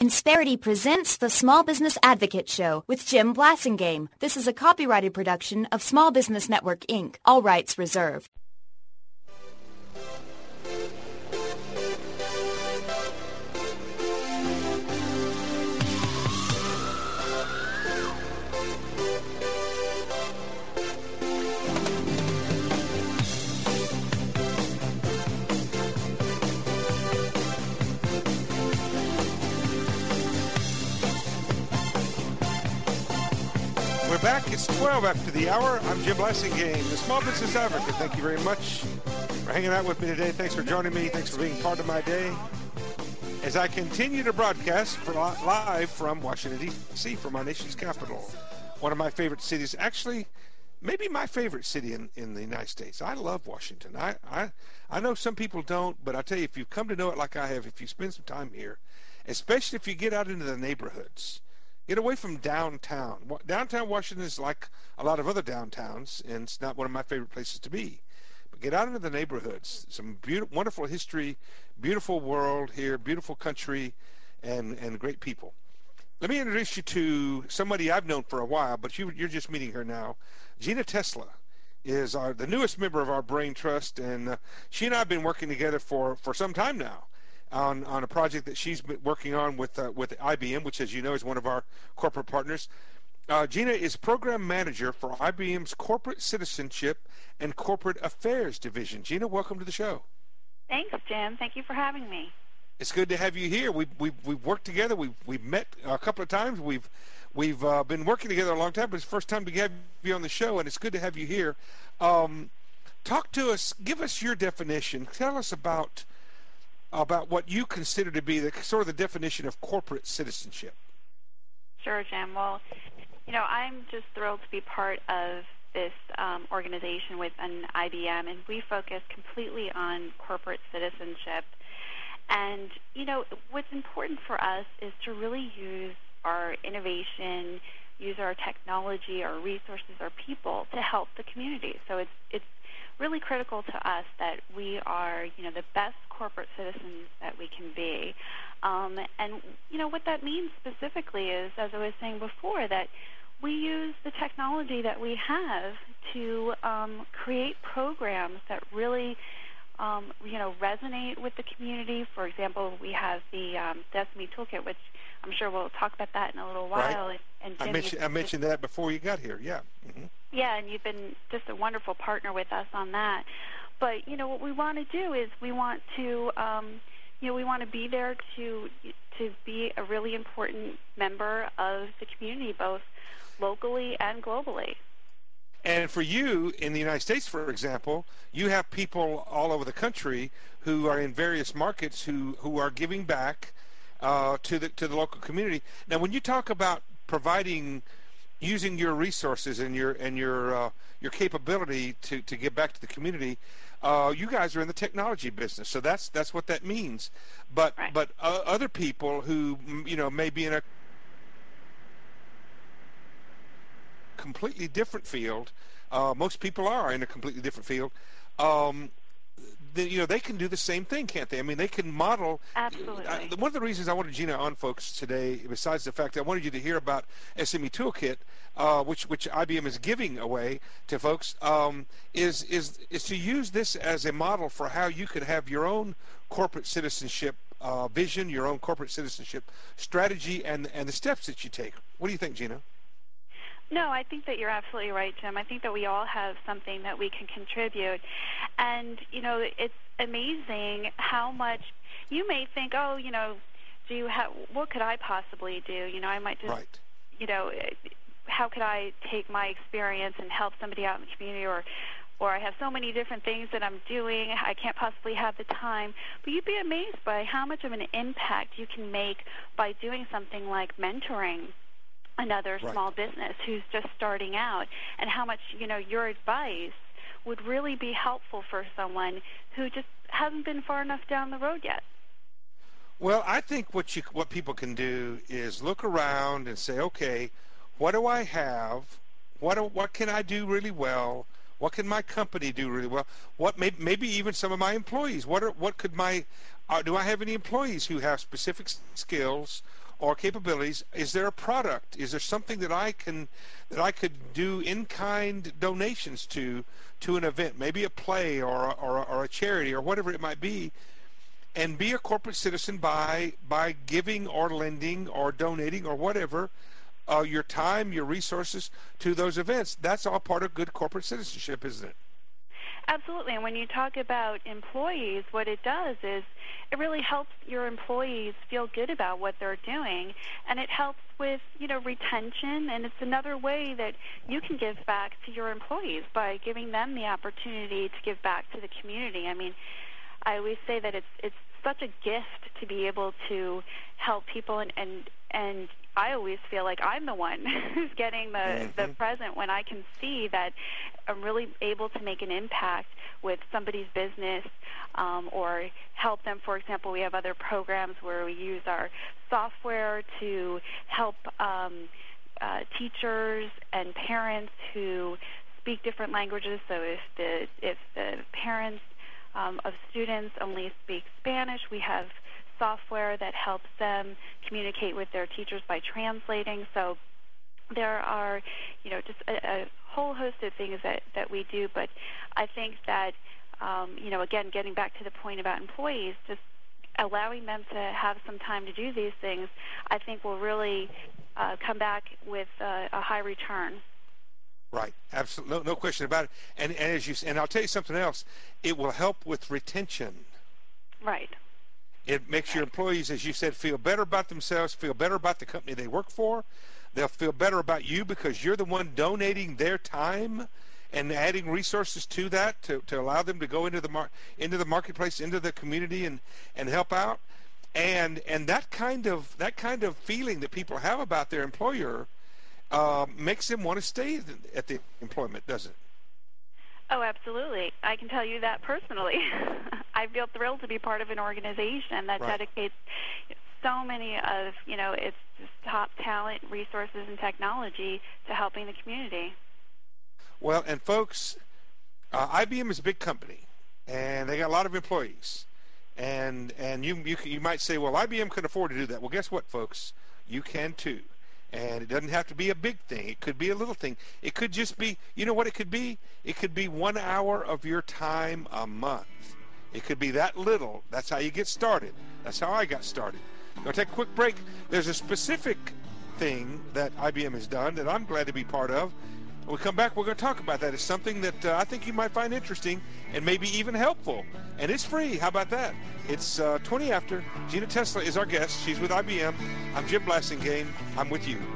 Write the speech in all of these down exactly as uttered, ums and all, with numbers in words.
Insperity presents the Small Business Advocate Show with Jim Blasingame. This is a copyrighted production of Small Business Network, Incorporated. All rights reserved. We're back. It's twelve after the hour. I'm Jim Blasingame, the Small Business Advocate. Thank you very much for hanging out with me today. Thanks for joining me. Thanks for being part of my day as I continue to broadcast for live from Washington, D C, from our nation's capital. One of my favorite cities, actually, maybe my favorite city in, in the United States. I love Washington. I, I, I know some people don't, but I tell you, if you've come to know it like I have, if you spend some time here, especially if you get out into the neighborhoods, get away from downtown. Downtown Washington is like a lot of other downtowns, and it's not one of my favorite places to be. But get out into the neighborhoods. Some beautiful, wonderful history, beautiful world here, beautiful country, and, and great people. Let me introduce you to somebody I've known for a while, but you, you're just meeting her now. Gina Tesla is our, the newest member of our Brain Trust, and uh, she and I have been working together for, for some time now. On, on a project that she's been working on with uh, with I B M, which, as you know, is one of our corporate partners. Uh, Gina is program manager for I B M's Corporate Citizenship and Corporate Affairs Division. Gina, welcome to the show. Thanks, Jim. Thank you for having me. It's good to have you here. We've we've, we've worked together. We've we've met a couple of times. We've we've uh, been working together a long time, but it's the first time to have you on the show, and it's good to have you here. Um, talk to us. Give us your definition. Tell us about. about what you consider to be the sort of the definition of corporate citizenship. Sure, Jim. Well, you know, I'm just thrilled to be part of this um, organization with an I B M, and we focus completely on corporate citizenship. And, you know, what's important for us is to really use our innovation, use our technology, our resources, our people to help the community. So it's it's really critical to us that we are, you know, the best corporate citizens that we can be. Um, and, you know, what that means specifically is, as I was saying before, that we use the technology that we have to um, create programs that really, um, you know, resonate with the community. For example, we have the um, Sesame Toolkit, which I'm sure we'll talk about that in a little while. Right. And, and I, Jim, mentioned, I mentioned that before you got here, yeah. Mm-hmm. Yeah, and you've been just a wonderful partner with us on that. But, you know, what we want to do is we want to, um, you know, we want to be there to to be a really important member of the community, both locally and globally. And for you, in the United States, for example, you have people all over the country who are in various markets who, who are giving back uh, to the to the local community. Now, when you talk about providing, using your resources and your and your uh, your capability to, to give back to the community, uh, you guys are in the technology business, so that's that's what that means. But right. but uh, other people who you know may be in a completely different field. Uh, most people are in a completely different field. Um, the, you know, they can do the same thing, can't they? I mean, they can model. Absolutely. I, one of the reasons I wanted Gina on, folks, today, besides the fact that I wanted you to hear about S M E Toolkit, uh, which which I B M is giving away to folks, um, is is is to use this as a model for how you could have your own corporate citizenship uh, vision, your own corporate citizenship strategy, and and the steps that you take. What do you think, Gina? No, I think that you're absolutely right, Jim. I think that we all have something that we can contribute. And, you know, it's amazing how much you may think, oh, you know, do you have, what could I possibly do? You know, I might just, right. you know, how could I take my experience and help somebody out in the community, or or I have so many different things that I'm doing, I can't possibly have the time. But you'd be amazed by how much of an impact you can make by doing something like mentoring another right. small business who's just starting out, and how much, you know, your advice would really be helpful for someone who just hasn't been far enough down the road yet. Well, I think what you what people can do is look around and say, okay, what do I have? What do, what can I do really well? What can my company do really well? What may, maybe even some of my employees? What are what could my uh, do I have any employees who have specific skills or capabilities? Is there a product? Is there something that I can that I could do in-kind donations to to an event, maybe a play or or, or a charity or whatever it might be, and be a corporate citizen by by giving or lending or donating or whatever uh, your time, your resources to those events? That's all part of good corporate citizenship, isn't it? Absolutely. And when you talk about employees, what it does is it really helps your employees feel good about what they're doing, and it helps with, you know, retention, and it's another way that you can give back to your employees by giving them the opportunity to give back to the community. I mean, I always say that it's it's such a gift to be able to help people, and and, and I always feel like I'm the one who's getting the, mm-hmm. the present when I can see that I'm really able to make an impact with somebody's business um, or help them. For example, we have other programs where we use our software to help um, uh, teachers and parents who speak different languages. So if the, if the parents um, of students only speak Spanish, we have software that helps them communicate with their teachers by translating. So there are, you know, just a, a whole host of things that, that we do. But I think that, um, you know, again, getting back to the point about employees, just allowing them to have some time to do these things, I think will really uh, come back with uh, a high return. Right, absolutely, no, no question about it. And, and as you, and I'll tell you something else. It will help with retention. Right. It makes your employees, as you said, feel better about themselves, feel better about the company they work for. They'll feel better about you because you're the one donating their time and adding resources to that to, to allow them to go into the mar- into the marketplace, into the community, and, and help out. And and that kind of that kind of feeling that people have about their employer uh, makes them want to stay at the employment, doesn't it? Oh, absolutely. I can tell you that personally. I feel thrilled to be part of an organization that right. dedicates so many of, you know, its top talent, resources, and technology to helping the community. Well, and folks, uh, I B M is a big company, and they got a lot of employees. And and you, you you might say, well, I B M can afford to do that. Well, guess what, folks? You can too. And it doesn't have to be a big thing. It could be a little thing. It could just be, you know what it could be? It could be one hour of your time a month. It could be that little. That's how you get started. That's how I got started. I'm going to take a quick break. There's a specific thing that I B M has done that I'm glad to be part of. When we come back, we're going to talk about that. It's something that uh, I think you might find interesting and maybe even helpful. And it's free. How about that? It's uh, twenty after. Gina Tesla is our guest. She's with I B M. I'm Jim Blasingame. I'm with you.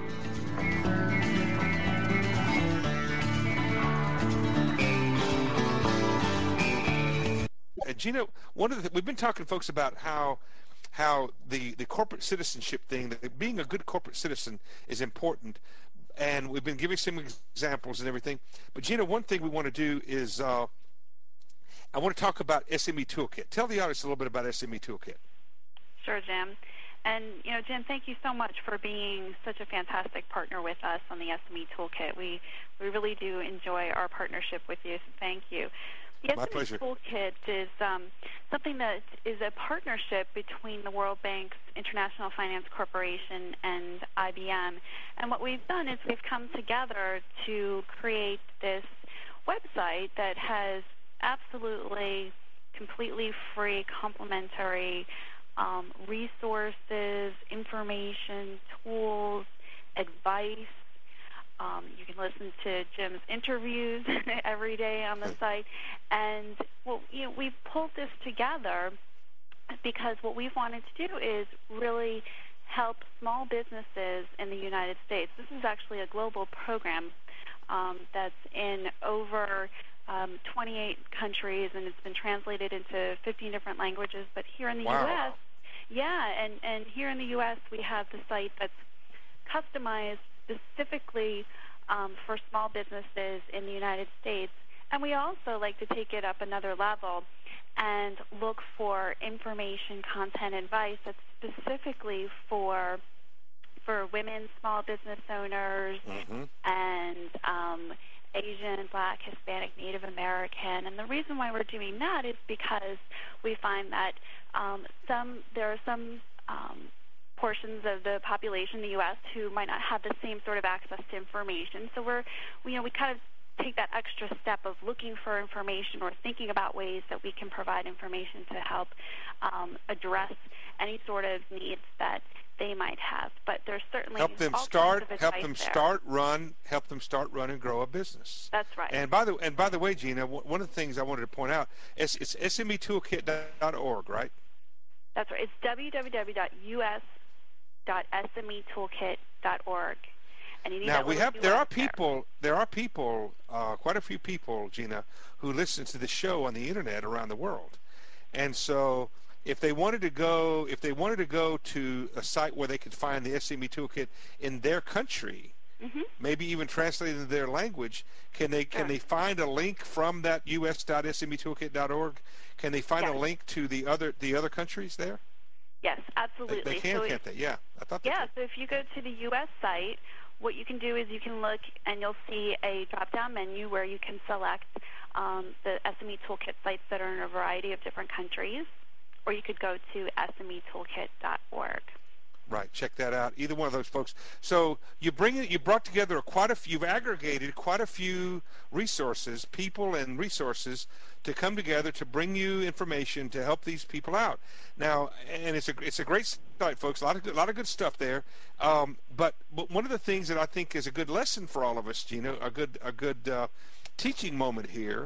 And Gina, one of the we've been talking, folks, about how how the, the corporate citizenship thing, that being a good corporate citizen is important. And we've been giving some examples and everything. But, Gina, one thing we want to do is uh, I want to talk about S M E Toolkit. Tell the audience a little bit about S M E Toolkit. Sure, Jim. And, you know, Jim, thank you so much for being such a fantastic partner with us on the S M E Toolkit. We, we really do enjoy our partnership with you, so thank you. The My S M E pleasure. Toolkit is um, something that is a partnership between the World Bank's International Finance Corporation and I B M. And what we've done is we've come together to create this website that has absolutely completely free, complimentary um, resources, information, tools, advice. Um, you can listen to Jim's interviews every day on the site. And well, you know, we've pulled this together because what we've wanted to do is really help small businesses in the United States. This is actually a global program um, that's in over um, twenty-eight countries, and it's been translated into fifteen different languages. But here in the wow. U S, yeah, and, and here in the U S we have the site that's customized specifically um, for small businesses in the United States. And we also like to take it up another level and look for information, content, advice that's specifically for for women, small business owners, mm-hmm. and um, Asian, Black, Hispanic, Native American. And the reason why we're doing that is because we find that um, some there are some um, portions of the population in the U S who might not have the same sort of access to information. So we're, you know, we kind of take that extra step of looking for information or thinking about ways that we can provide information to help um, address any sort of needs that they might have. But there's certainly help them all start, kinds of help advice them there. start, run, help them start, run, and grow a business. That's right. And by the and by the way, Gina, one of the things I wanted to point out is it's S M E toolkit dot org, right? That's right. It's w w w dot u s dot s m e toolkit dot org. And you need now that we little have there are there. people there are people uh, quite a few people, Gina, who listen to the show on the internet around the world, and so if they wanted to go if they wanted to go to a site where they could find the S M E toolkit in their country, mm-hmm. maybe even translated into their language, can they can sure. they find a link from that u s dot s m e toolkit dot org? Can they find yes. a link to the other the other countries there? Yes, absolutely. They, they can, so can't they? Yeah, I thought. Yeah. They so if you go to the U S site, what you can do is you can look and you'll see a drop-down menu where you can select um, the S M E Toolkit sites that are in a variety of different countries, or you could go to s m e toolkit dot org. Right, check that out. Either one of those folks. So you bring it. You brought together quite a few. You've aggregated quite a few resources, people and resources, to come together to bring you information to help these people out. Now, and it's a it's a great site, folks. A lot of a lot of good stuff there. Um, but but one of the things that I think is a good lesson for all of us, Gina, a good a good uh, teaching moment here,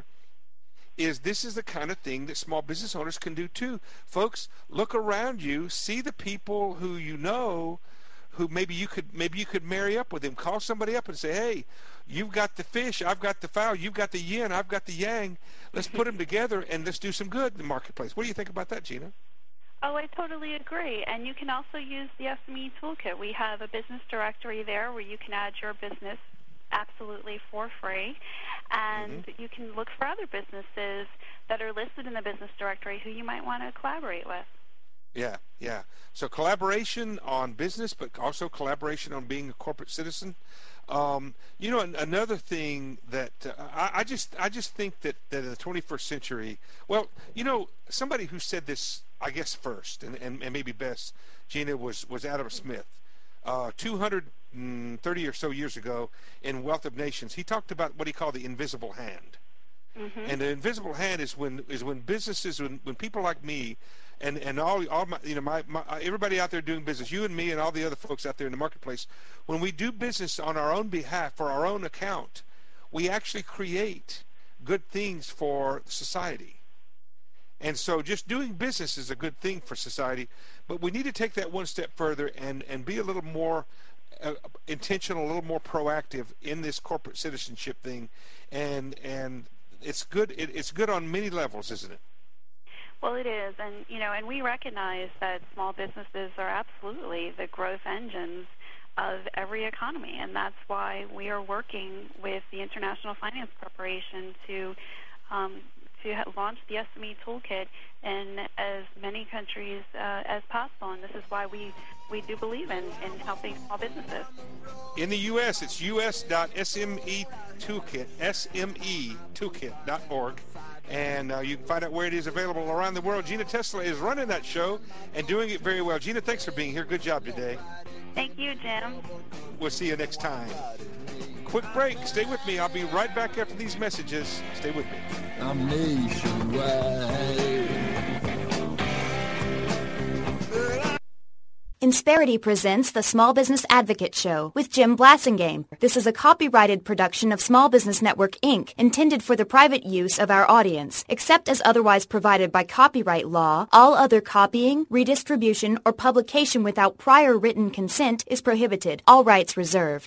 is this is the kind of thing that small business owners can do too. Folks, look around you, see the people who you know, who maybe you could maybe you could marry up with them. Call somebody up and say, hey, you've got the fish, I've got the fowl, you've got the yin, I've got the yang. Let's put them together and let's do some good in the marketplace. What do you think about that, Gina? Oh, I totally agree. And you can also use the S M E Toolkit. We have a business directory there where you can add your business absolutely for free, and mm-hmm. you can look for other businesses that are listed in the business directory who you might want to collaborate with. Yeah, yeah. So collaboration on business, but also collaboration on being a corporate citizen. Um, you know, another thing that uh, I, I just I just think that, that in the twenty-first century, well, you know, somebody who said this, I guess, first and, and, and maybe best, Gina, was, was Adam Smith. Uh, two hundred thirty or so years ago in Wealth of Nations, he talked about what he called the invisible hand. Mm-hmm. And the invisible hand is when is when businesses, when, when people like me, and and all all my you know my, my everybody out there doing business, you and me and all the other folks out there in the marketplace, when we do business on our own behalf for our own account, we actually create good things for society. And so just doing business is a good thing for society, but we need to take that one step further and and be a little more uh, intentional, a little more proactive in this corporate citizenship thing, and and it's good. It, it's good on many levels, isn't it? Well, it is, and you know, and we recognize that small businesses are absolutely the growth engines of every economy, and that's why we are working with the International Finance Corporation to um, to launch the S M E Toolkit in as many countries uh, as possible, and this is why we, we do believe in, in helping small businesses. In the U S, it's u s dot s m e toolkit, S M E toolkit dot org, and uh, you can find out where it is available around the world. Gina Tesla is running that show and doing it very well. Gina, thanks for being here. Good job today. Thank you, Jim. We'll see you next time. Quick break. Stay with me. I'll be right back after these messages. Stay with me. I'm nationwide. Insperity presents the Small Business Advocate Show with Jim Blasingame. This is a copyrighted production of Small Business Network, Incorporated, intended for the private use of our audience. Except as otherwise provided by copyright law, all other copying, redistribution, or publication without prior written consent is prohibited. All rights reserved.